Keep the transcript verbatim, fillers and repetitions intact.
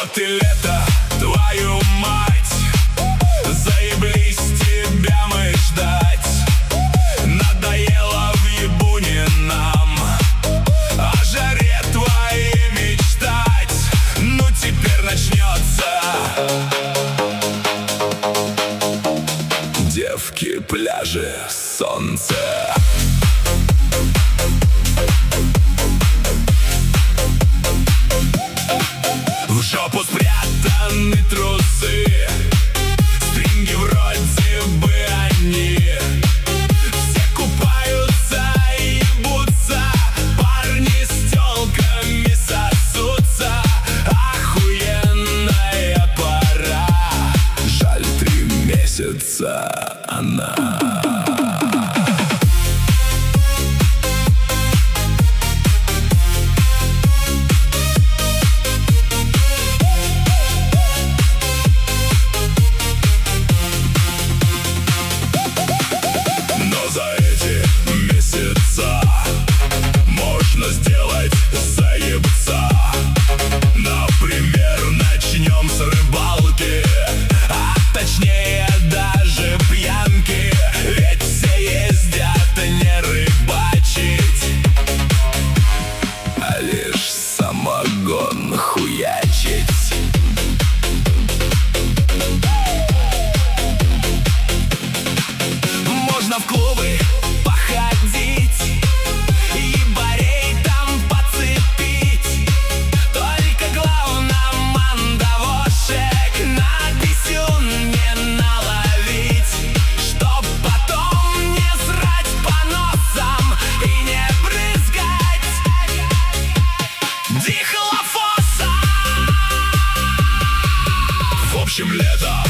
Вот и лето, твою мать, заеблись тебя мы ждать. Надоело в ебуне нам о жаре твоей мечтать. Ну теперь начнется. Девки, пляжи, солнце. В жопу спрятаны трусы, стринги вроде бы они. Все купаются и ебутся, парни с тёлками сосутся. Охуенная пора, жаль, три месяца она. Можно сделать заебца. Например, начнем с рыбалки, а точнее даже пьянки. Ведь все ездят не рыбачить, а лишь самогон хуячить. Можно в клубы походить, в общем, лето.